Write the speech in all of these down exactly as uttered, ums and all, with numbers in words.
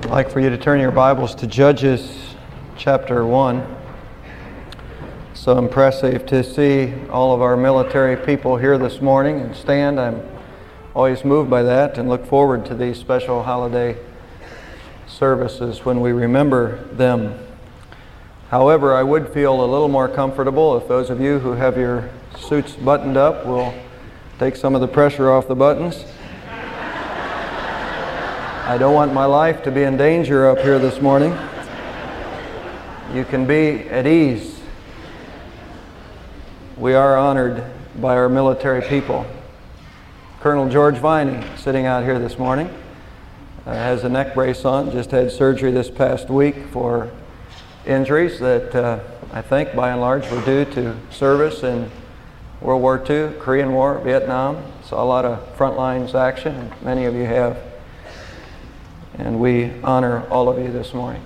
I'd like for you to turn your Bibles to Judges chapter one. So impressive to see all of our military people here this morning and stand. I'm always moved by that and look forward to these special holiday services when we remember them. However, I would feel a little more comfortable if those of you who have your suits buttoned up will take some of the pressure off the buttons. I don't want my life to be in danger up here this morning. You can be at ease. We are honored by our military people. Colonel George Viney, sitting out here this morning, uh, has a neck brace on, just had surgery this past week for injuries that uh, I think by and large were due to service in World War Two, Korean War, Vietnam. Saw a lot of front lines action, and many of you have. And we honor all of you this morning.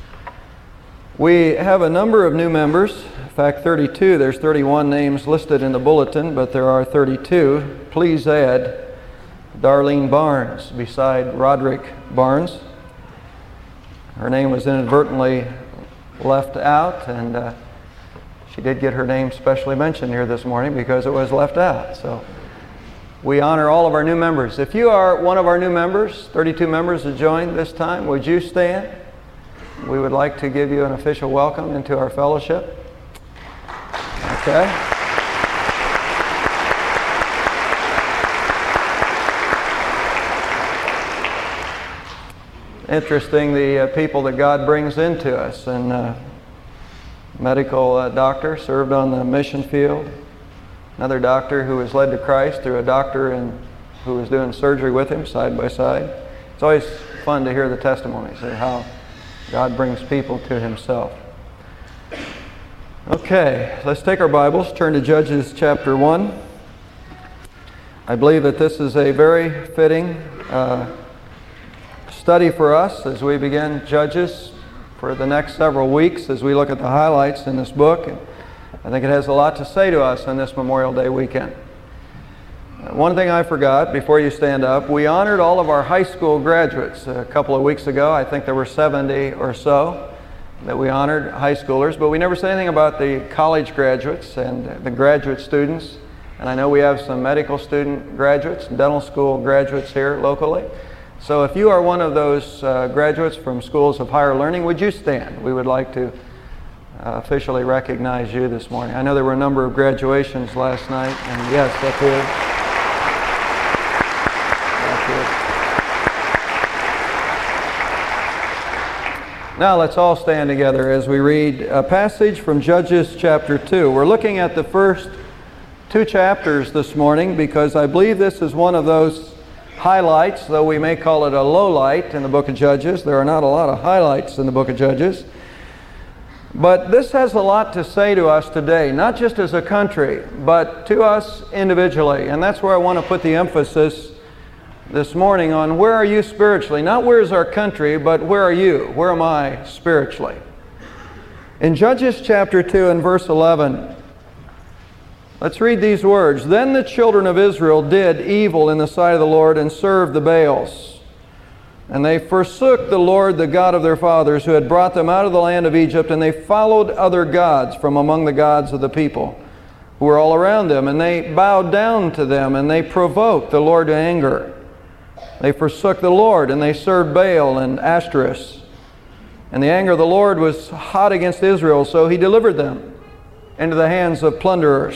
We have a number of new members. In fact, thirty-two. There's thirty-one names listed in the bulletin, but there are thirty-two. Please add Darlene Barnes beside Roderick Barnes. Her name was inadvertently left out, and uh, she did get her name specially mentioned here this morning because it was left out. So we honor all of our new members. If you are one of our new members, thirty-two members that joined this time, would you stand? We would like to give you an official welcome into our fellowship. Okay. Interesting, the uh, people that God brings into us. And uh, medical uh, doctor, served on the mission field. Another doctor who was led to Christ through a doctor in, who was doing surgery with him side by side. It's always fun to hear the testimonies of how God brings people to Himself. Okay, let's take our Bibles, turn to Judges chapter one. I believe that this is a very fitting uh, study for us as we begin Judges for the next several weeks as we look at the highlights in this book. And I think it has a lot to say to us on this Memorial Day weekend. One thing I forgot before you stand up, we honored all of our high school graduates a couple of weeks ago. I think there were seventy or so that we honored, high schoolers, but we never said anything about the college graduates and the graduate students. And I know we have some medical student graduates, dental school graduates here locally. So if you are one of those uh, graduates from schools of higher learning, would you stand? We would like to Uh, officially recognize you this morning. I know there were a number of graduations last night, and yes, that's it. That's it. Now let's all stand together as we read a passage from Judges chapter two. We're looking at the first two chapters this morning because I believe this is one of those highlights, though we may call it a low light in the book of Judges. There are not a lot of highlights in the book of Judges. But this has a lot to say to us today, not just as a country, but to us individually. And that's where I want to put the emphasis this morning on where are you spiritually? Not where is our country, but where are you? Where am I spiritually? In Judges chapter two and verse eleven, let's read these words. Then the children of Israel did evil in the sight of the Lord and served the Baals. And they forsook the Lord, the God of their fathers, who had brought them out of the land of Egypt, and they followed other gods from among the gods of the people who were all around them. And they bowed down to them, and they provoked the Lord to anger. They forsook the Lord, and they served Baal and Ashtoreth. And the anger of the Lord was hot against Israel, so He delivered them into the hands of plunderers,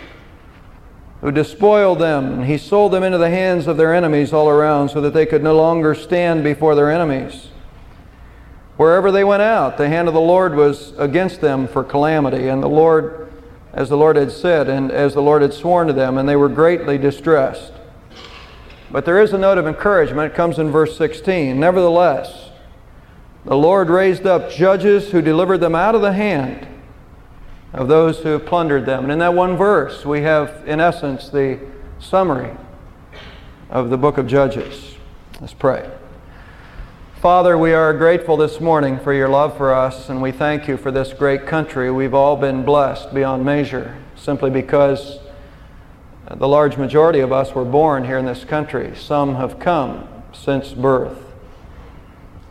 who despoiled them, and He sold them into the hands of their enemies all around, so that they could no longer stand before their enemies. Wherever they went out, the hand of the Lord was against them for calamity, and the Lord, as the Lord had said, and as the Lord had sworn to them, and they were greatly distressed. But there is a note of encouragement. It comes in verse sixteen. Nevertheless, the Lord raised up judges who delivered them out of the hand of those who have plundered them. And in that one verse, we have, in essence, the summary of the book of Judges. Let's pray. Father, we are grateful this morning for your love for us, and we thank you for this great country. We've all been blessed beyond measure, simply because the large majority of us were born here in this country. Some have come since birth.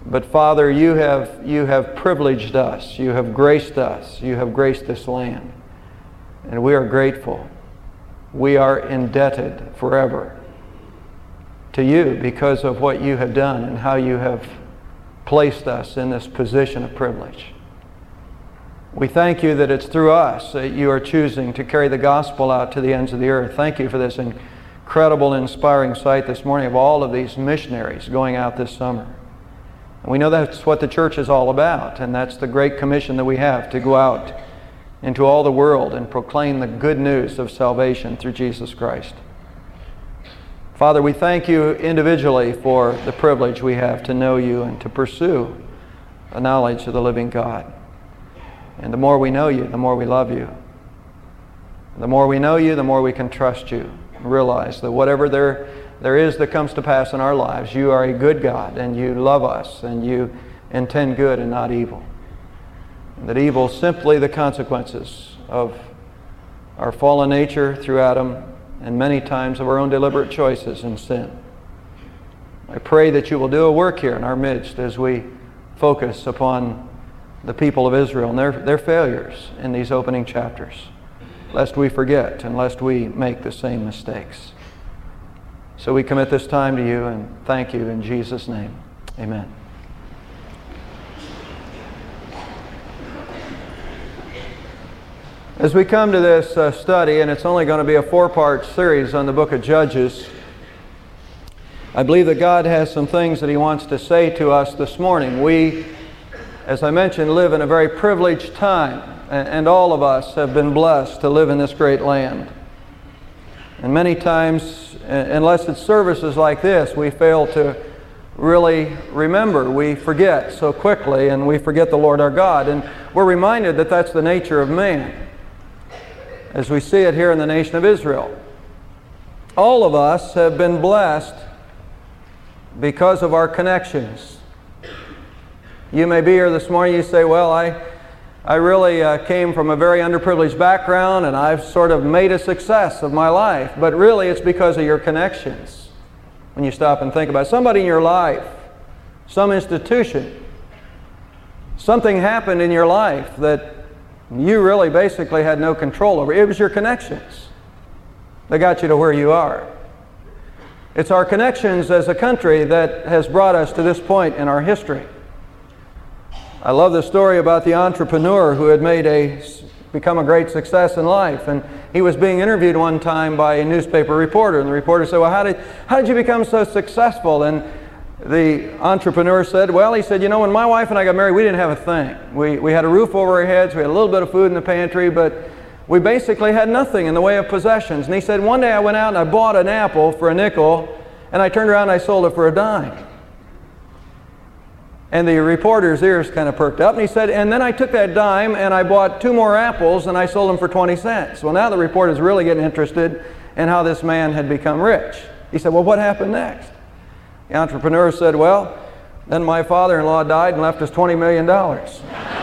But Father, you have, you have privileged us. You have graced us. You have graced this land. And we are grateful. We are indebted forever to you because of what you have done and how you have placed us in this position of privilege. We thank you that it's through us that you are choosing to carry the gospel out to the ends of the earth. Thank you for this incredible, inspiring sight this morning of all of these missionaries going out this summer. And we know that's what the church is all about, and that's the great commission that we have, to go out into all the world and proclaim the good news of salvation through Jesus Christ. Father, we thank you individually for the privilege we have to know you and to pursue a knowledge of the living God. And the more we know you, the more we love you. The more we know you, the more we can trust you. Realize that whatever there, there is that comes to pass in our lives, you are a good God, and you love us, and you intend good and not evil. And that evil is simply the consequences of our fallen nature through Adam, and many times of our own deliberate choices in sin. I pray that you will do a work here in our midst as we focus upon the people of Israel and their, their failures in these opening chapters, lest we forget and lest we make the same mistakes. So we commit this time to you and thank you in Jesus' name. Amen. As we come to this uh, study, and it's only going to be a four-part series on the book of Judges, I believe that God has some things that He wants to say to us this morning. We, as I mentioned, live in a very privileged time, and, and all of us have been blessed to live in this great land. And many times, unless it's services like this, we fail to really remember. We forget so quickly, and we forget the Lord our God. And we're reminded that that's the nature of man, as we see it here in the nation of Israel. All of us have been blessed because of our connections. You may be here this morning, you say, well, I, I really uh, came from a very underprivileged background and I've sort of made a success of my life. But really it's because of your connections. When you stop and think about it, somebody in your life, some institution, something happened in your life that you really basically had no control over. It was your connections that got you to where you are. It's our connections as a country that has brought us to this point in our history. I love the story about the entrepreneur who had made a, become a great success in life. And he was being interviewed one time by a newspaper reporter. And the reporter said, well, how did, how did you become so successful? And the entrepreneur said, well, he said, you know, when my wife and I got married, we didn't have a thing. We, we had a roof over our heads, we had a little bit of food in the pantry, but we basically had nothing in the way of possessions. And he said, one day I went out and I bought an apple for a nickel, and I turned around and I sold it for a dime. And the reporter's ears kind of perked up, and he said, and then I took that dime and I bought two more apples and I sold them for twenty cents. Well, now the reporter's really getting interested in how this man had become rich. He said, well, what happened next? The entrepreneur said, well, then my father-in-law died and left us twenty million dollars.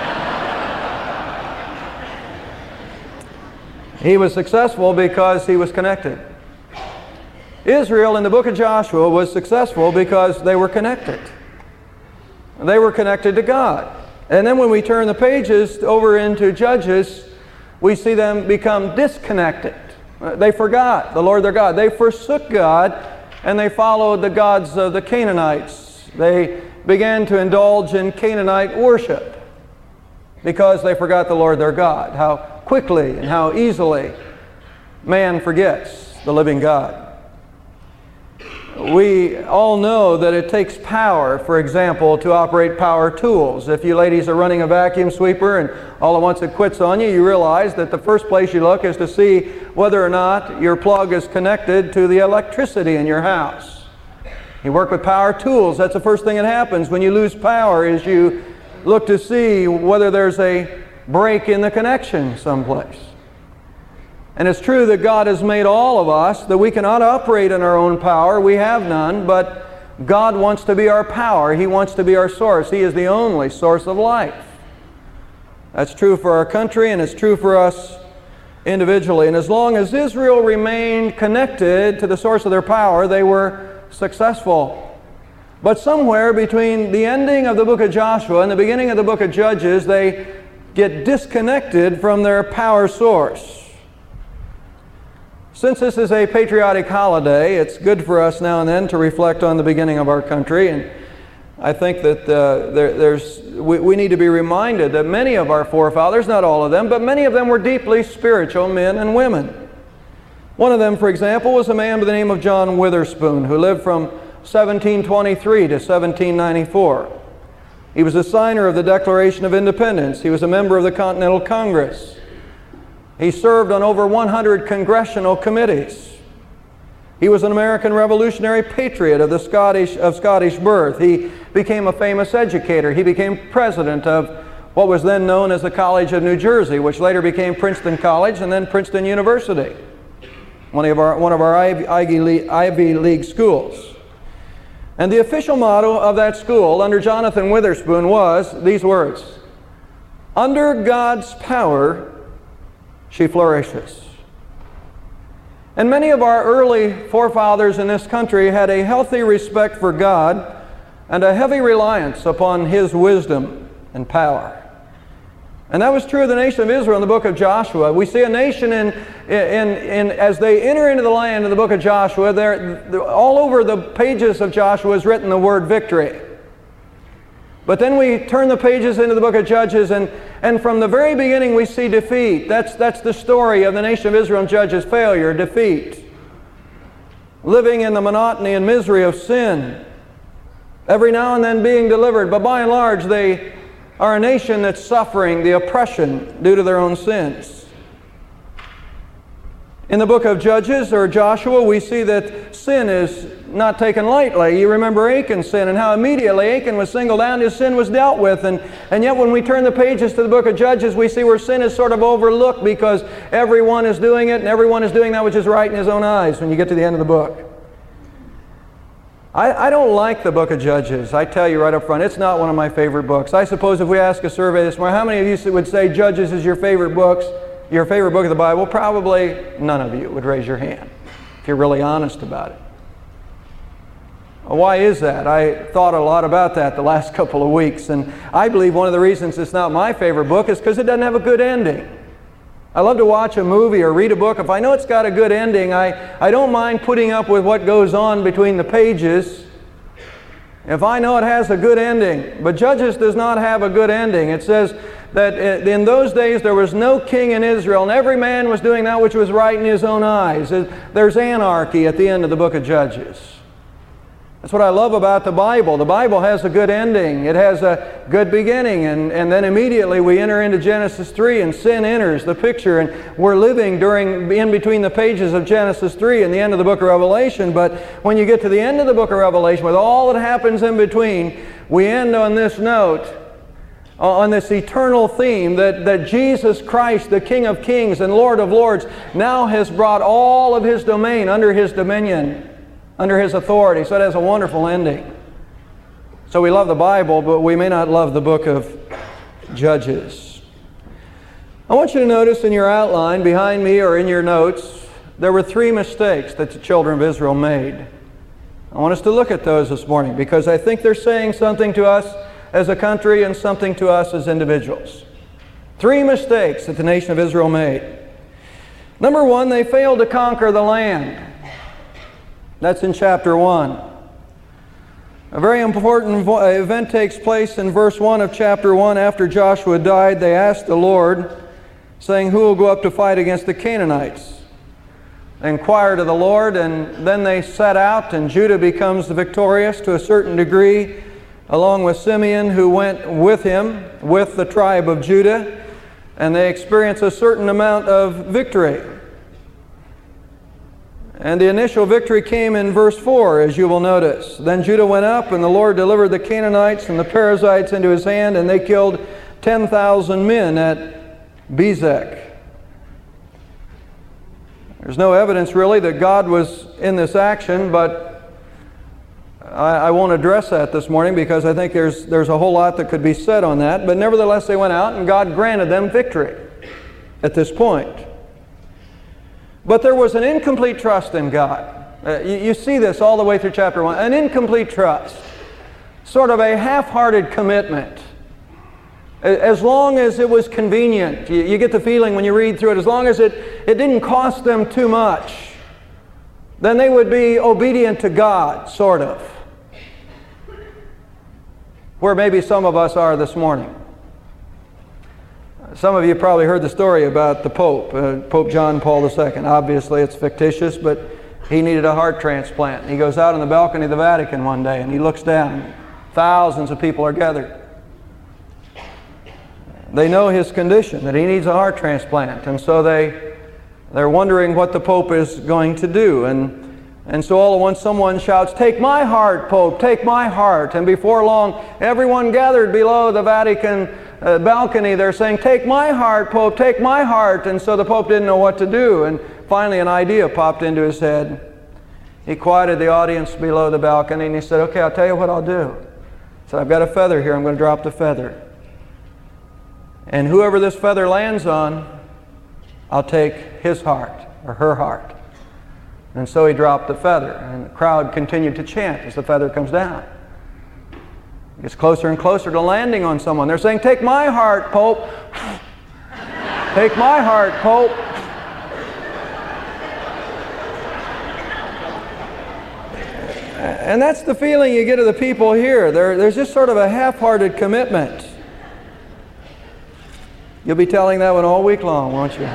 He was successful because he was connected. Israel in the book of Joshua was successful because they were connected. They were connected to God. And then when we turn the pages over into Judges, we see them become disconnected. They forgot the Lord their God. They forsook God, and they followed the gods of the Canaanites. They began to indulge in Canaanite worship because they forgot the Lord their God. How quickly and how easily man forgets the living God. We all know that it takes power, for example, to operate power tools. If you ladies are running a vacuum sweeper and all at once it quits on you, you realize that the first place you look is to see whether or not your plug is connected to the electricity in your house. You work with power tools. That's the first thing that happens when you lose power, is you look to see whether there's a break in the connection someplace. And it's true that God has made all of us, that we cannot operate in our own power. We have none, but God wants to be our power. He wants to be our source. He is the only source of life. That's true for our country, and it's true for us individually. And as long as Israel remained connected to the source of their power, they were successful. But somewhere between the ending of the book of Joshua and the beginning of the book of Judges, they get disconnected from their power source. Since this is a patriotic holiday, it's good for us now and then to reflect on the beginning of our country. And I think that uh, there, there's, we, we need to be reminded that many of our forefathers, not all of them, but many of them were deeply spiritual men and women. One of them, for example, was a man by the name of John Witherspoon, who lived from seventeen twenty-three to seventeen ninety-four. He was a signer of the Declaration of Independence. He was a member of the Continental Congress. He served on over one hundred congressional committees. He was an American revolutionary patriot of, the Scottish, of Scottish birth. He became a famous educator. He became president of what was then known as the College of New Jersey, which later became Princeton College and then Princeton University, one of our, one of our Ivy League, Ivy League schools. And the official motto of that school under Jonathan Witherspoon was these words: "Under God's power, she flourishes." And many of our early forefathers in this country had a healthy respect for God and a heavy reliance upon His wisdom and power. And that was true of the nation of Israel in the book of Joshua. We see a nation in, in, in as they enter into the land in the book of Joshua, there, all over the pages of Joshua is written the word victory. But then we turn the pages into the book of Judges, and, and from the very beginning we see defeat. That's, that's the story of the nation of Israel and Judges: failure, defeat, living in the monotony and misery of sin, every now and then being delivered. But by and large, they are a nation that's suffering the oppression due to their own sins. In the book of Judges or Joshua, we see that sin is not taken lightly. You remember Achan's sin and how immediately Achan was singled out, his sin was dealt with. And, and yet when we turn the pages to the book of Judges, we see where sin is sort of overlooked because everyone is doing it and everyone is doing that which is right in his own eyes when you get to the end of the book. I, I don't like the book of Judges. I tell you right up front, it's not one of my favorite books. I suppose if we ask a survey this morning, how many of you would say Judges is your favorite books? Your favorite book of the Bible? Probably none of you would raise your hand if you're really honest about it. Why is that? I thought a lot about that the last couple of weeks, and I believe one of the reasons it's not my favorite book is because it doesn't have a good ending. I love to watch a movie or read a book. If I know it's got a good ending, I, I don't mind putting up with what goes on between the pages if I know it has a good ending. But Judges does not have a good ending. It says that in those days there was no king in Israel, and every man was doing that which was right in his own eyes. There's anarchy at the end of the book of Judges. That's what I love about the Bible. The Bible has a good ending. It has a good beginning, and, and then immediately we enter into Genesis three, and sin enters the picture, and we're living during in between the pages of Genesis three and the end of the book of Revelation. But when you get to the end of the book of Revelation, with all that happens in between, we end on this note, on this eternal theme that, that Jesus Christ, the King of Kings and Lord of Lords, now has brought all of His domain under His dominion, under His authority. So it has a wonderful ending. So we love the Bible, but we may not love the book of Judges. I want you to notice in your outline behind me or in your notes, there were three mistakes that the children of Israel made. I want us to look at those this morning because I think they're saying something to us as a country and something to us as individuals. Three mistakes that the nation of Israel made. Number one, they failed to conquer the land. That's in chapter one. A very important event takes place in verse one of chapter one. After Joshua died, they asked the Lord, saying, "Who will go up to fight against the Canaanites?" They inquired of the Lord, and then they set out, and Judah becomes victorious to a certain degree, along with Simeon, who went with him, with the tribe of Judah, and they experience a certain amount of victory. And the initial victory came in verse four, as you will notice. Then Judah went up, and the Lord delivered the Canaanites and the Perizzites into his hand, and they killed ten thousand men at Bezek. There's no evidence really that God was in this action, but I, I won't address that this morning because I think there's, there's a whole lot that could be said on that. But nevertheless, they went out, and God granted them victory at this point. But there was an incomplete trust in God. Uh, you, you see this all the way through chapter one. An incomplete trust. sort of a half-hearted commitment. As long as it was convenient. You, you get the feeling when you read through it, as long as it, it didn't cost them too much, then they would be obedient to God, sort of. Where maybe some of us are this morning. Some of you probably heard the story about the Pope, uh, Pope John Paul the Second. Obviously it's fictitious, but he needed a heart transplant. He goes out on the balcony of the Vatican one day and he looks down. Thousands of people are gathered. They know his condition, that he needs a heart transplant, and so they, they're wondering what the Pope is going to do. And, and so all at once someone shouts, "Take my heart, Pope, take my heart." And before long, everyone gathered below the Vatican uh, balcony, they're saying, "Take my heart, Pope, take my heart." And so the Pope didn't know what to do, and finally an idea popped into his head. He quieted the audience below the balcony, and he said, "Okay, I'll tell you what I'll do." He said, "I've got a feather here, I'm going to drop the feather. And whoever this feather lands on, I'll take his heart or her heart." And so he dropped the feather, and the crowd continued to chant as the feather comes down. It gets closer and closer to landing on someone. They're saying, "Take my heart, Pope. Take my heart, Pope." And that's the feeling you get of the people here. There, there's just sort of a half-hearted commitment. You'll be telling that one all week long, won't you?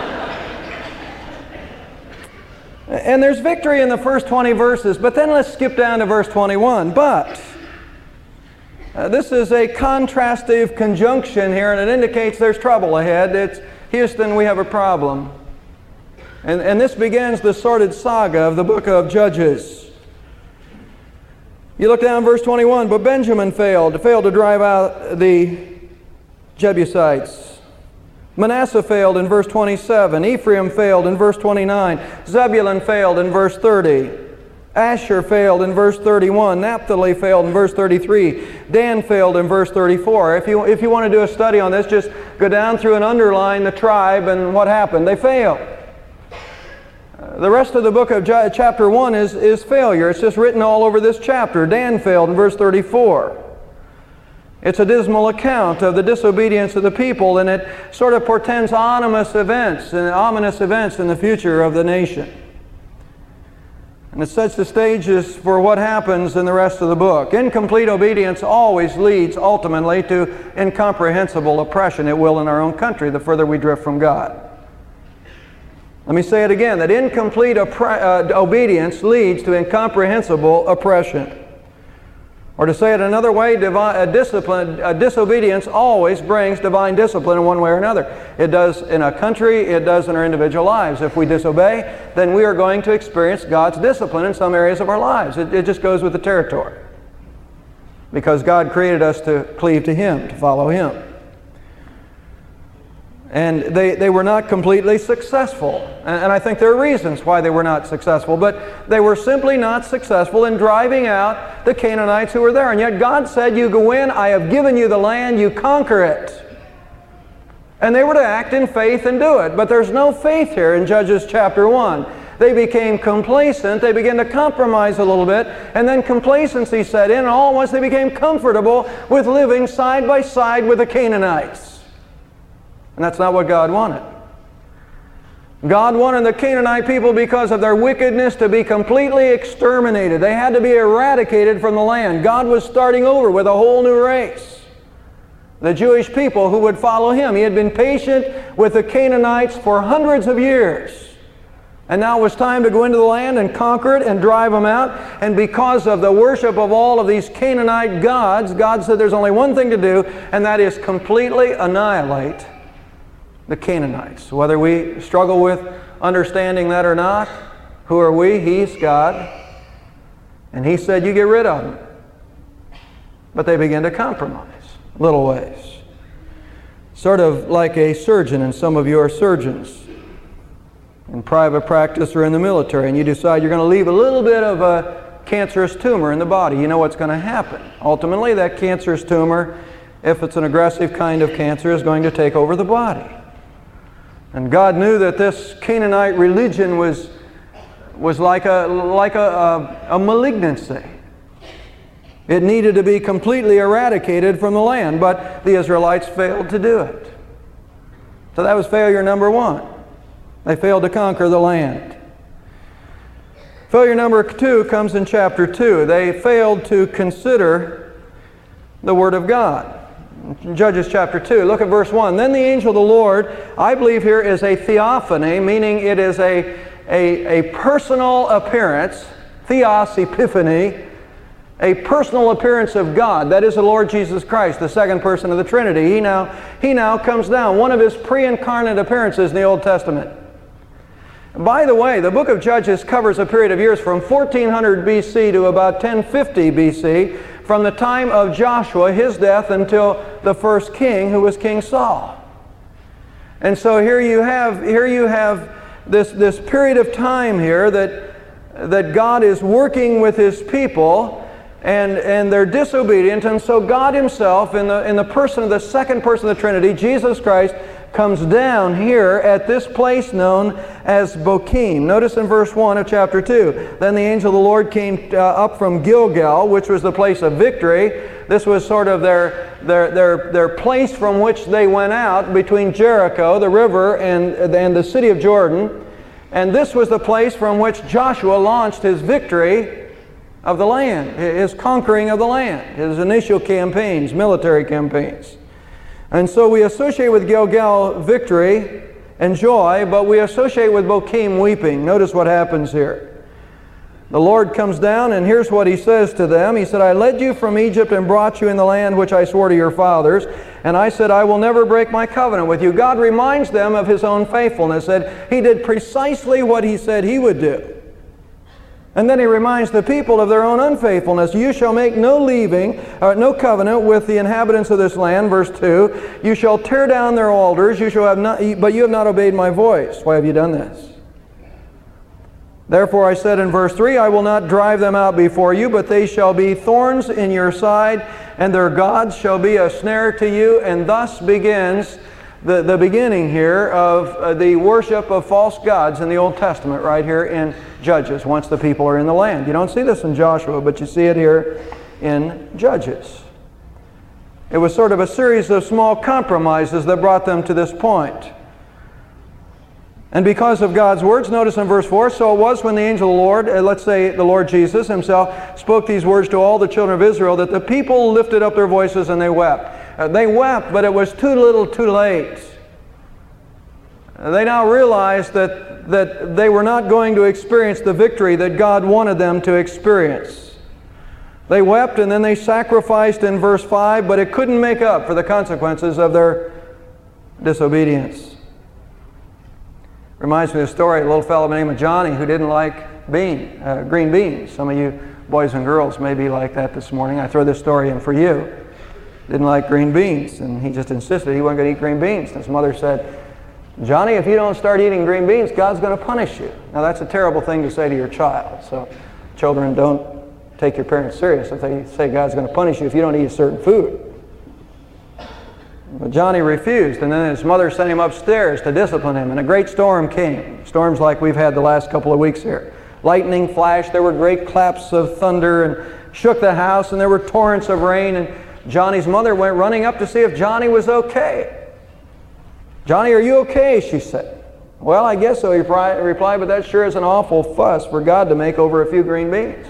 And there's victory in the first twenty verses, but then let's skip down to verse twenty-one. But uh, this is a contrastive conjunction here, and it indicates there's trouble ahead. It's, "Houston, we have a problem." And, and this begins the sordid saga of the book of Judges. You look down verse twenty-one, "But Benjamin failed, failed to drive out the Jebusites. Manasseh failed in verse twenty-seven. Ephraim failed in verse twenty-nine. Zebulun failed in verse thirty. Asher failed in verse thirty-one. Naphtali failed in verse thirty-three. Dan failed in verse thirty-four. If you, if you want to do a study on this, just go down through and underline the tribe and what happened. They failed. Uh, the rest of the book of chapter one is, is failure. It's just written all over this chapter. Dan failed in verse thirty-four. It's a dismal account of the disobedience of the people, and it sort of portends ominous events and ominous events in the future of the nation. And it sets the stages for what happens in the rest of the book. Incomplete obedience always leads ultimately to incomprehensible oppression. It will in our own country the further we drift from God. Let me say it again, that incomplete uh, obedience leads to incomprehensible oppression. Or to say it another way, divine, a discipline, a disobedience always brings divine discipline in one way or another. It does in a country, it does in our individual lives. If we disobey, then we are going to experience God's discipline in some areas of our lives. It, it just goes with the territory. Because God created us to cleave to Him, to follow Him. And they, they were not completely successful. And, and I think there are reasons why they were not successful. But they were simply not successful in driving out the Canaanites who were there. And yet God said, "You go in, I have given you the land, you conquer it." And they were to act in faith and do it. But there's no faith here in Judges chapter one. They became complacent. They began to compromise a little bit. And then complacency set in. And all at once they became comfortable with living side by side with the Canaanites. And that's not what God wanted. God wanted the Canaanite people, because of their wickedness, to be completely exterminated. They had to be eradicated from the land. God was starting over with a whole new race. The Jewish people who would follow Him. He had been patient with the Canaanites for hundreds of years. And now it was time to go into the land and conquer it and drive them out. And because of the worship of all of these Canaanite gods, God said there's only one thing to do, and that is completely annihilate the Canaanites. Whether we struggle with understanding that or not, who are we? He's God. And He said, you get rid of them. But they begin to compromise, little ways. Sort of like a surgeon, and some of you are surgeons in private practice or in the military, and you decide you're going to leave a little bit of a cancerous tumor in the body. You know what's going to happen. Ultimately, that cancerous tumor, if it's an aggressive kind of cancer, is going to take over the body. And God knew that this Canaanite religion was, was like, a, like a, a, a malignancy. It needed to be completely eradicated from the land, but the Israelites failed to do it. So that was failure number one. They failed to conquer the land. Failure number two comes in chapter two. They failed to consider the Word of God. In Judges chapter two, look at verse one. Then the angel of the Lord, I believe here is a theophany, meaning it is a, a, a personal appearance, theos, epiphany, a personal appearance of God. That is the Lord Jesus Christ, the second person of the Trinity. He now, he now comes down, one of His pre-incarnate appearances in the Old Testament. By the way, the book of Judges covers a period of years from fourteen hundred B C to about ten fifty B C, from the time of Joshua, his death, until the first king, who was King Saul. And so here you have, here you have this, this period of time here that, that God is working with His people, and, and they're disobedient, and so God Himself, in the, in the person of the second person of the Trinity, Jesus Christ, comes down here at this place known as Bochim. Notice in verse one of chapter two, then the angel of the Lord came uh, up from Gilgal, which was the place of victory. This was sort of their, their, their, their place from which they went out between Jericho, the river, and, and the city of Jordan. And this was the place from which Joshua launched his victory of the land, his conquering of the land, his initial campaigns, military campaigns. And so we associate with Gilgal victory and joy, but we associate with Bochim weeping. Notice what happens here. The Lord comes down, and here's what He says to them. He said, I led you from Egypt and brought you in the land which I swore to your fathers. And I said, I will never break my covenant with you. God reminds them of His own faithfulness, that He did precisely what He said He would do. And then He reminds the people of their own unfaithfulness. You shall make no leaving, uh, no covenant with the inhabitants of this land. Verse two, you shall tear down their altars, you shall have not, but you have not obeyed my voice. Why have you done this? Therefore I said in verse three, I will not drive them out before you, but they shall be thorns in your side, and their gods shall be a snare to you. And thus begins the, the beginning here of uh, the worship of false gods in the Old Testament, right here in Judges, once the people are in the land. You don't see this in Joshua, but you see it here in Judges. It was sort of a series of small compromises that brought them to this point. And because of God's words, notice in verse four, so it was when the angel of the Lord, uh, let's say the Lord Jesus Himself, spoke these words to all the children of Israel, that the people lifted up their voices and they wept. Uh, they wept, but it was too little too late. Uh, they now realized that, that they were not going to experience the victory that God wanted them to experience. They wept, and then they sacrificed in verse five, but it couldn't make up for the consequences of their disobedience. Reminds me of the story of a little fellow by the name of Johnny who didn't like bean, uh, green beans. Some of you boys and girls may be like that this morning. I throw this story in for you. Didn't like green beans, and he just insisted he wasn't going to eat green beans. And his mother said, Johnny, if you don't start eating green beans, God's going to punish you. Now that's a terrible thing to say to your child. So children, don't take your parents serious if they say God's going to punish you if you don't eat a certain food. But Johnny refused, and then his mother sent him upstairs to discipline him, and a great storm came. Storms like we've had the last couple of weeks here. Lightning flashed, there were great claps of thunder and shook the house, and there were torrents of rain, and Johnny's mother went running up to see if Johnny was okay. Johnny, are you okay? She said. Well, I guess so, he replied, but that sure is an awful fuss for God to make over a few green beans.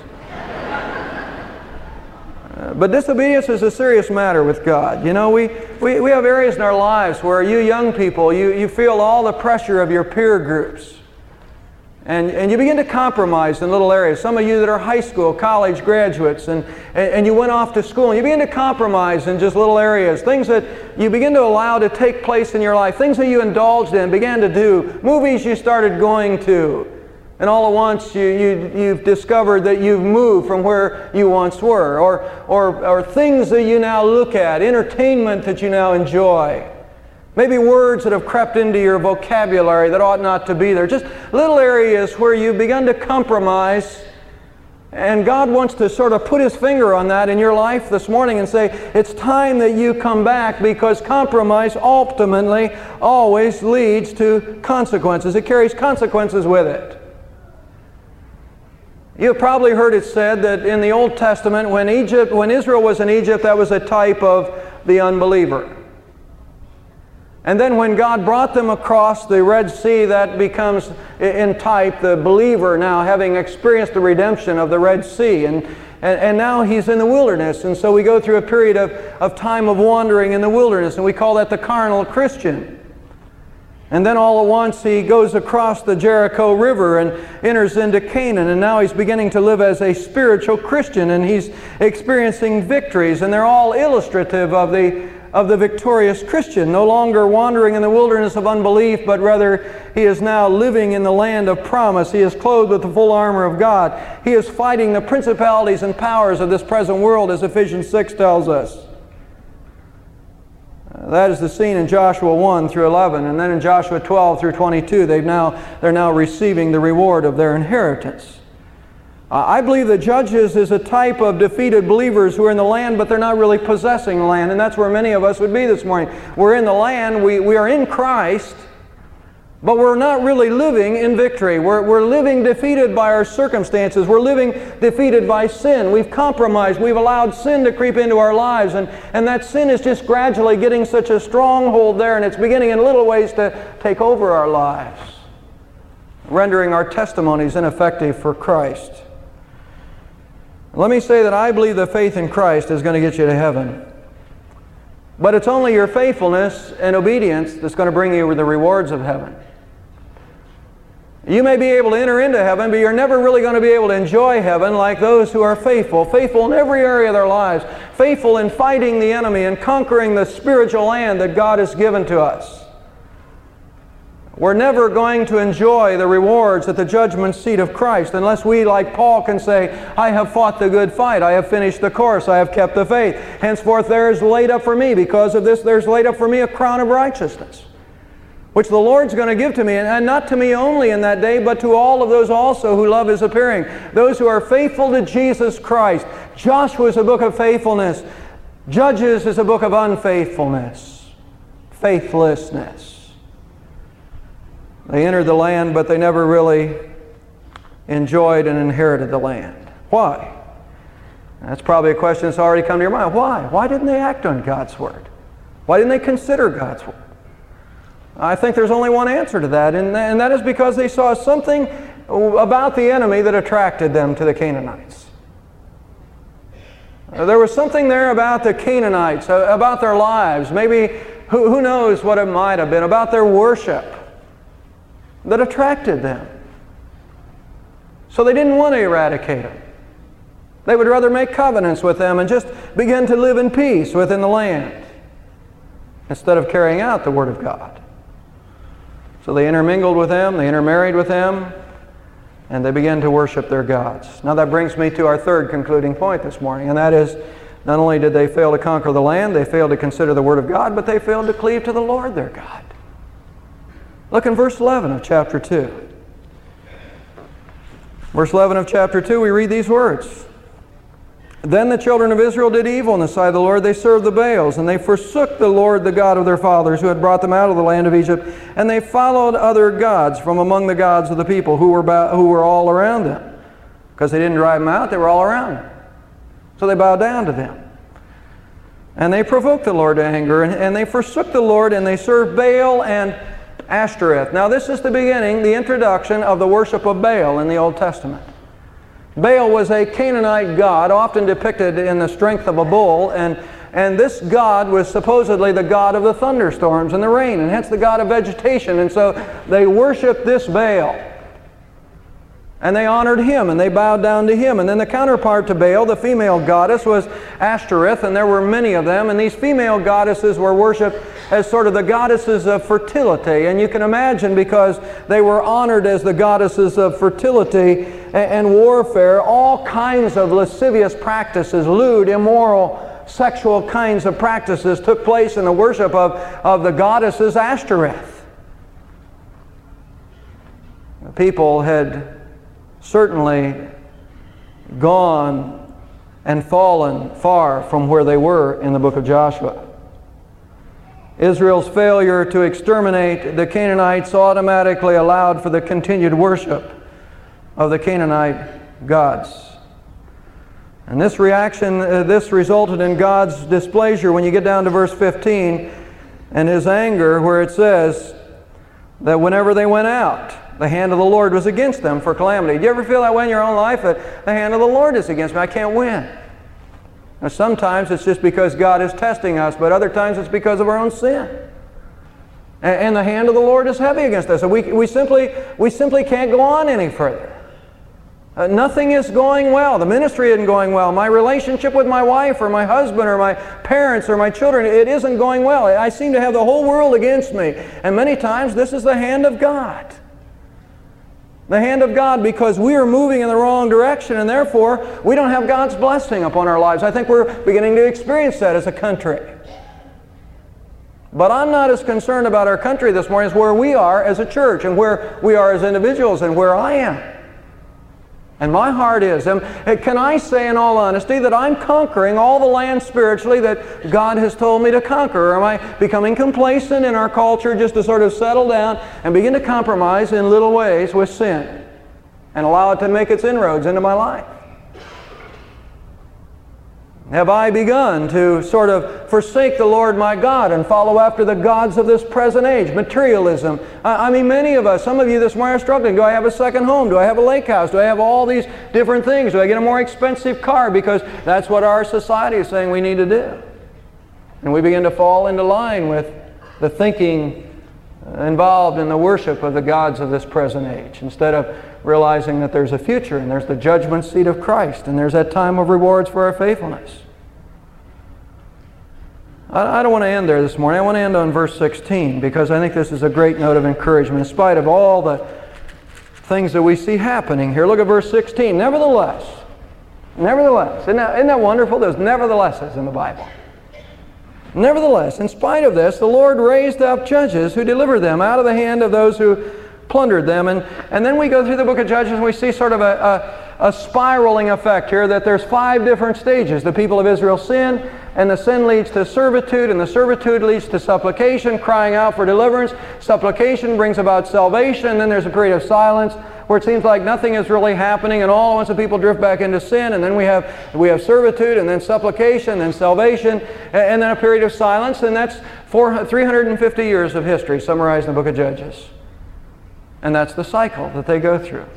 uh, but disobedience is a serious matter with God. You know, we, we, we have areas in our lives where you young people, you, you feel all the pressure of your peer groups. And, and you begin to compromise in little areas. Some of you that are high school, college graduates, and, and, and you went off to school, and you begin to compromise in just little areas. Things that you begin to allow to take place in your life. Things that you indulged in, began to do. Movies you started going to. And all at once you, you, you've discovered that you've moved from where you once were. Or, or, or things that you now look at. Entertainment that you now enjoy. Maybe words that have crept into your vocabulary that ought not to be there. Just little areas where you've begun to compromise, and God wants to sort of put His finger on that in your life this morning and say, it's time that you come back, because compromise ultimately always leads to consequences. It carries consequences with it. You've probably heard it said that in the Old Testament, when Egypt, when Israel was in Egypt, that was a type of the unbeliever. And then when God brought them across the Red Sea, that becomes in type the believer now, having experienced the redemption of the Red Sea. And, and, and now he's in the wilderness. And so we go through a period of, of time of wandering in the wilderness, and we call that the carnal Christian. And then all at once he goes across the Jericho River and enters into Canaan, and now he's beginning to live as a spiritual Christian, and he's experiencing victories, and they're all illustrative of the, of the victorious Christian, no longer wandering in the wilderness of unbelief, but rather he is now living in the land of promise. He is clothed with the full armor of God. He is fighting the principalities and powers of this present world, as Ephesians six tells us. That is the scene in Joshua one through eleven, and then in Joshua twelve through twenty-two, they've now, they're now receiving the reward of their inheritance. Uh, I believe that Judges is a type of defeated believers who are in the land, but they're not really possessing the land, and that's where many of us would be this morning. We're in the land, we, we are in Christ, but we're not really living in victory. We're, we're living defeated by our circumstances. We're living defeated by sin. We've compromised. We've allowed sin to creep into our lives. And, and that sin is just gradually getting such a stronghold there, and it's beginning in little ways to take over our lives, rendering our testimonies ineffective for Christ. Let me say that I believe that faith in Christ is going to get you to heaven. But it's only your faithfulness and obedience that's going to bring you the rewards of heaven. You may be able to enter into heaven, but you're never really going to be able to enjoy heaven like those who are faithful. Faithful in every area of their lives. Faithful in fighting the enemy and conquering the spiritual land that God has given to us. We're never going to enjoy the rewards at the judgment seat of Christ unless we, like Paul, can say, I have fought the good fight, I have finished the course, I have kept the faith. Henceforth there is laid up for me, because of this there's laid up for me a crown of righteousness, which the Lord's going to give to me, and not to me only in that day, but to all of those also who love His appearing, those who are faithful to Jesus Christ. Joshua is a book of faithfulness. Judges is a book of unfaithfulness, faithlessness. They entered the land, but they never really enjoyed and inherited the land. Why? That's probably a question that's already come to your mind. Why? Why didn't they act on God's Word? Why didn't they consider God's Word? I think there's only one answer to that, and that is because they saw something about the enemy that attracted them to the Canaanites. There was something there about the Canaanites, about their lives, maybe, who, who knows what it might have been, about their worship, that attracted them. So they didn't want to eradicate them. They would rather make covenants with them and just begin to live in peace within the land instead of carrying out the Word of God. So they intermingled with them, they intermarried with them, and they began to worship their gods. Now that brings me to our third concluding point this morning, and that is, not only did they fail to conquer the land, they failed to consider the Word of God, but they failed to cleave to the Lord their God. Look in verse eleven of chapter two. Verse eleven of chapter two, we read these words. Then the children of Israel did evil in the sight of the Lord. They served the Baals, and they forsook the Lord, the God of their fathers, who had brought them out of the land of Egypt, and they followed other gods from among the gods of the people who were, who were all around them. Because they didn't drive them out, they were all around them. So they bowed down to them. And they provoked the Lord to anger, and, and they forsook the Lord, and they served Baal and Ashtoreth. Now this is the beginning, the introduction of the worship of Baal in the Old Testament. Baal was a Canaanite god, often depicted in the strength of a bull, and, and this god was supposedly the god of the thunderstorms and the rain, and hence the god of vegetation. And so they worshiped this Baal. And they honored him, and they bowed down to him. And then the counterpart to Baal, the female goddess, was Ashtoreth, and there were many of them. And these female goddesses were worshipped as sort of the goddesses of fertility. And you can imagine, because they were honored as the goddesses of fertility and warfare, all kinds of lascivious practices, lewd, immoral, sexual kinds of practices took place in the worship of, of the goddesses Ashtoreth. The people had certainly gone and fallen far from where they were in the book of Joshua. Israel's failure to exterminate the Canaanites automatically allowed for the continued worship of the Canaanite gods. And this reaction, uh, this resulted in God's displeasure when you get down to verse fifteen, and His anger, where it says that whenever they went out, the hand of the Lord was against them for calamity. Do you ever feel that way in your own life, that the hand of the Lord is against me? I can't win. Now, sometimes it's just because God is testing us, but other times it's because of our own sin. And, and the hand of the Lord is heavy against us. And we, we, simply, we simply can't go on any further. Uh, nothing is going well. The ministry isn't going well. My relationship with my wife or my husband or my parents or my children, it isn't going well. I seem to have the whole world against me. And many times this is the hand of God. The hand of God, because we are moving in the wrong direction, and therefore we don't have God's blessing upon our lives. I think we're beginning to experience that as a country. But I'm not as concerned about our country this morning as where we are as a church and where we are as individuals and where I am. And my heart is, um, can I say in all honesty that I'm conquering all the land spiritually that God has told me to conquer? Or am I becoming complacent in our culture just to sort of settle down and begin to compromise in little ways with sin and allow it to make its inroads into my life? Have I begun to sort of forsake the Lord my God and follow after the gods of this present age? Materialism. I, I mean, many of us, some of you this morning are struggling. Do I have a second home? Do I have a lake house? Do I have all these different things? Do I get a more expensive car? Because that's what our society is saying we need to do. And we begin to fall into line with the thinking involved in the worship of the gods of this present age, instead of realizing that there's a future and there's the judgment seat of Christ and there's that time of rewards for our faithfulness. I, I don't want to end there this morning. I want to end on verse sixteen, because I think this is a great note of encouragement in spite of all the things that we see happening here. Look at verse sixteen. Nevertheless, nevertheless, isn't that, isn't that wonderful? There's neverthelesses in the Bible. Nevertheless, in spite of this, the Lord raised up judges who delivered them out of the hand of those who plundered them. And, and then we go through the book of Judges and we see sort of a, a, a spiraling effect here, that there's five different stages. The people of Israel sin, and the sin leads to servitude, and the servitude leads to supplication, crying out for deliverance. Supplication brings about salvation, and then there's a period of silence where it seems like nothing is really happening, and all at once the people drift back into sin, and then we have we have servitude, and then supplication, and then salvation, and then a period of silence, and that's four, three hundred fifty years of history summarized in the book of Judges. And that's the cycle that they go through.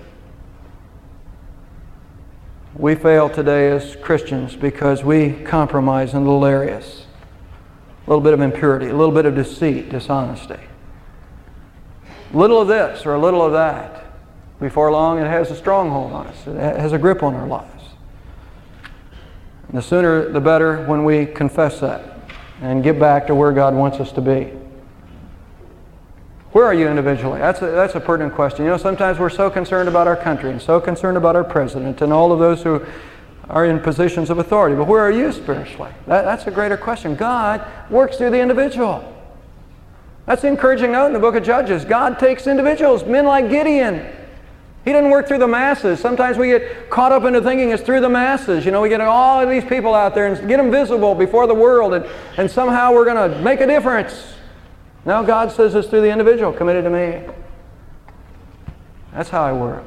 We fail today as Christians because we compromise in little areas. A little bit of impurity, a little bit of deceit, dishonesty. A little of this or a little of that. Before long, it has a stronghold on us. It has a grip on our lives. And the sooner the better when we confess that and get back to where God wants us to be. Where are you individually? That's a, that's a pertinent question. You know, sometimes we're so concerned about our country and so concerned about our president and all of those who are in positions of authority. But where are you spiritually? That, that's a greater question. God works through the individual. That's the encouraging note in the book of Judges. God takes individuals, men like Gideon. He didn't work through the masses. Sometimes we get caught up into thinking it's through the masses. You know, we get all of these people out there and get them visible before the world, and, and somehow we're going to make a difference. No, God says it's through the individual committed to me. That's how I work.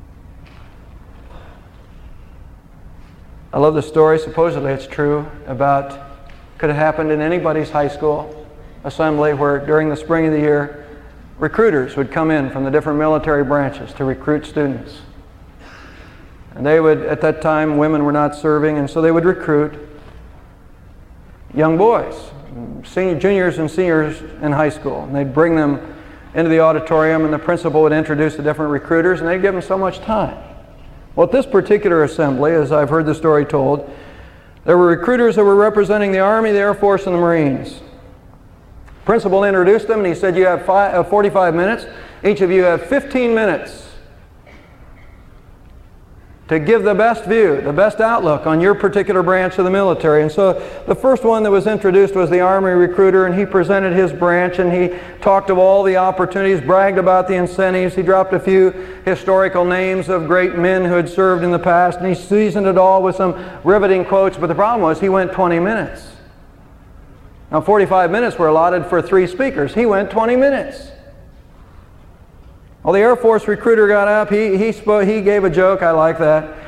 I love the story, supposedly it's true, about, could have happened in anybody's high school assembly, where during the spring of the year, recruiters would come in from the different military branches to recruit students. And they would, at that time, women were not serving, and so they would recruit young boys, senior, juniors and seniors in high school. And they'd bring them into the auditorium, and the principal would introduce the different recruiters, and they'd give them so much time. Well, at this particular assembly, as I've heard the story told, there were recruiters that were representing the Army, the Air Force, and the Marines. Principal introduced them, and he said, you have five, uh, forty-five minutes. Each of you have fifteen minutes to give the best view, the best outlook on your particular branch of the military. And so the first one that was introduced was the Army recruiter, and he presented his branch, and he talked of all the opportunities, bragged about the incentives. He dropped a few historical names of great men who had served in the past, and he seasoned it all with some riveting quotes. But the problem was he went twenty minutes. Now, forty-five minutes were allotted for three speakers. He went twenty minutes. Well, the Air Force recruiter got up. He, he, spoke, he gave a joke. I like that.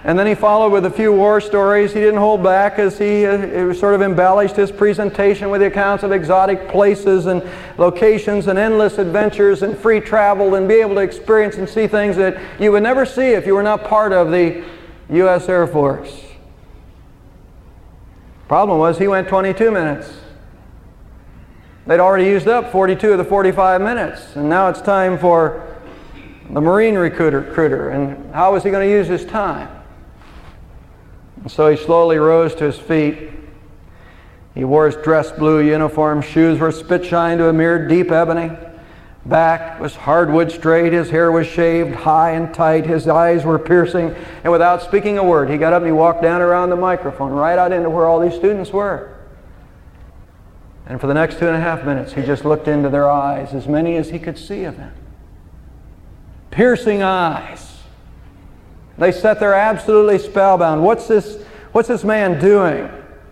And then he followed with a few war stories. He didn't hold back as he uh, sort of embellished his presentation with the accounts of exotic places and locations and endless adventures and free travel and be able to experience and see things that you would never see if you were not part of the U S Air Force. Problem was, he went twenty-two minutes. They'd already used up forty-two of the forty-five minutes, and now it's time for the Marine recruiter. recruiter. And how was he going to use his time? And so he slowly rose to his feet. He wore his dress blue uniform. Shoes were spit-shined to a mere deep ebony. Back was hardwood straight. His hair was shaved high and tight. His eyes were piercing. And without speaking a word, he got up and he walked down around the microphone, right out into where all these students were. And for the next two and a half minutes, he just looked into their eyes, as many as he could see of them. Piercing eyes. They sat there absolutely spellbound. What's this, what's this man doing?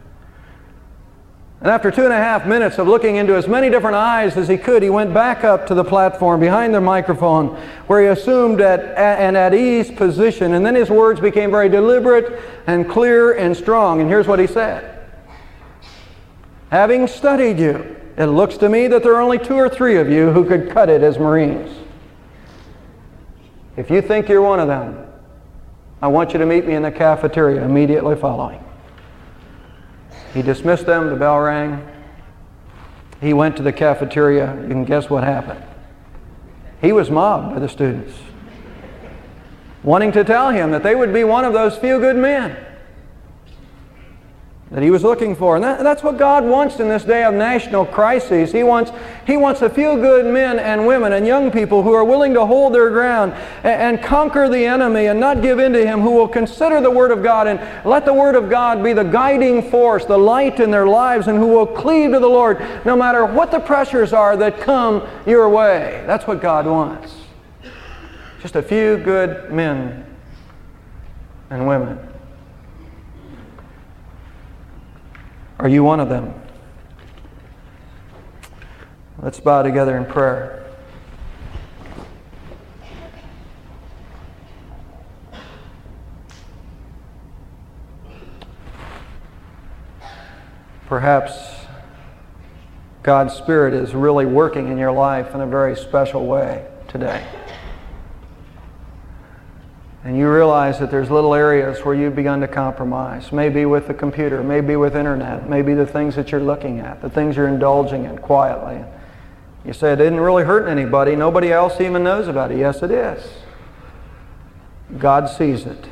And after two and a half minutes of looking into as many different eyes as he could, he went back up to the platform behind the microphone where he assumed at, an at ease position. And then his words became very deliberate and clear and strong. And here's what he said. Having studied you, it looks to me that there are only two or three of you who could cut it as Marines. If you think you're one of them, I want you to meet me in the cafeteria immediately following. He dismissed them, the bell rang. He went to the cafeteria. You can guess what happened. He was mobbed by the students, wanting to tell him that they would be one of those few good men that he was looking for. And that, that's what God wants in this day of national crises. He wants, he wants a few good men and women and young people who are willing to hold their ground and, and conquer the enemy and not give in to him, who will consider the Word of God and let the Word of God be the guiding force, the light in their lives, and who will cleave to the Lord no matter what the pressures are that come your way. That's what God wants. Just a few good men and women. Are you one of them? Let's bow together in prayer. Perhaps God's Spirit is really working in your life in a very special way today. And you realize that there's little areas where you've begun to compromise. Maybe with the computer, maybe with internet, maybe the things that you're looking at, the things you're indulging in quietly. You say, it didn't really hurt anybody. Nobody else even knows about it. Yes, it is. God sees it.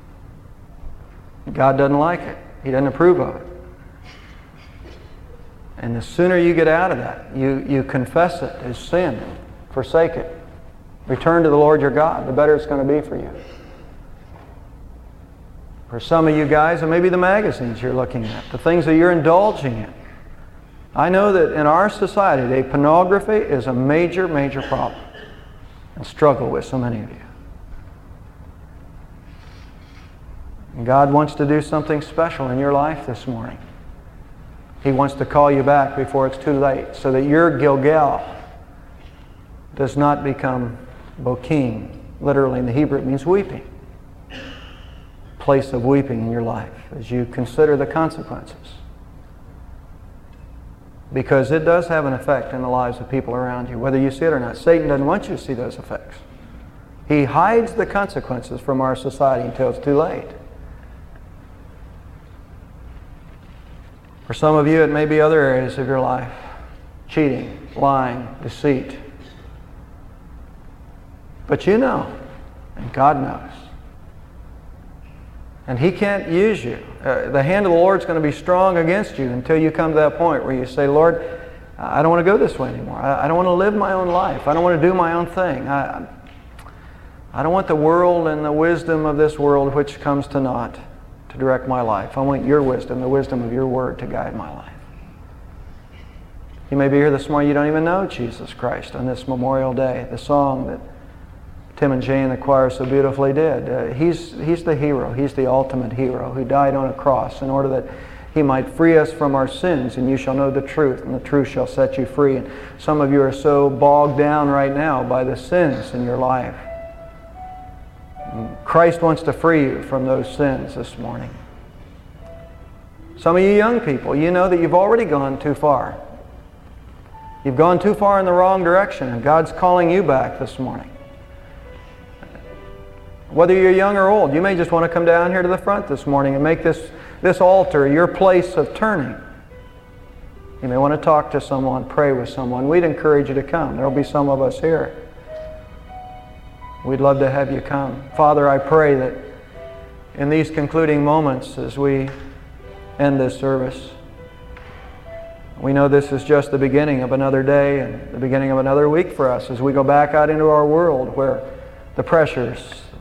God doesn't like it. He doesn't approve of it. And the sooner you get out of that, you, you confess it as sin, forsake it, return to the Lord your God, the better it's going to be for you. For some of you guys, it may be the magazines you're looking at, the things that you're indulging in. I know that in our society today, pornography is a major, major problem and struggle with so many of you. And God wants to do something special in your life this morning. He wants to call you back before it's too late, so that your Gilgal does not become Bokim. Literally in the Hebrew it means weeping. Place of weeping in your life as you consider the consequences. Because it does have an effect in the lives of people around you, whether you see it or not. Satan doesn't want you to see those effects. He hides the consequences from our society until it's too late. For some of you, it may be other areas of your life. Cheating, lying, deceit. But you know, and God knows. And He can't use you. Uh, the hand of the Lord's going to be strong against you until you come to that point where you say, Lord, I don't want to go this way anymore. I, I don't want to live my own life. I don't want to do my own thing. I, I don't want the world and the wisdom of this world which comes to naught to direct my life. I want your wisdom, the wisdom of your Word to guide my life. You may be here this morning, you don't even know Jesus Christ on this Memorial Day. The song that Tim and Jane, the choir, so beautifully did. Uh, he's, he's the hero. He's the ultimate hero who died on a cross in order that He might free us from our sins. And you shall know the truth, and the truth shall set you free. And some of you are so bogged down right now by the sins in your life. Christ wants to free you from those sins this morning. Some of you young people, you know that you've already gone too far. You've gone too far in the wrong direction, and God's calling you back this morning. Whether you're young or old, you may just want to come down here to the front this morning and make this, this altar your place of turning. You may want to talk to someone, pray with someone. We'd encourage you to come. There will be some of us here. We'd love to have you come. Father, I pray that in these concluding moments as we end this service, we know this is just the beginning of another day and the beginning of another week for us as we go back out into our world where the pressures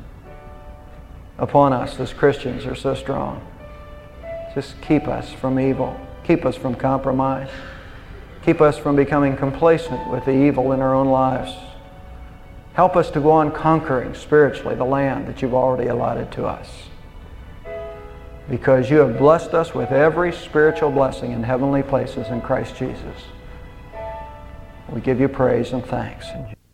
upon us as Christians are so strong. Just keep us from evil. Keep us from compromise. Keep us from becoming complacent with the evil in our own lives. Help us to go on conquering spiritually the land that you've already allotted to us. Because you have blessed us with every spiritual blessing in heavenly places in Christ Jesus. We give you praise and thanks.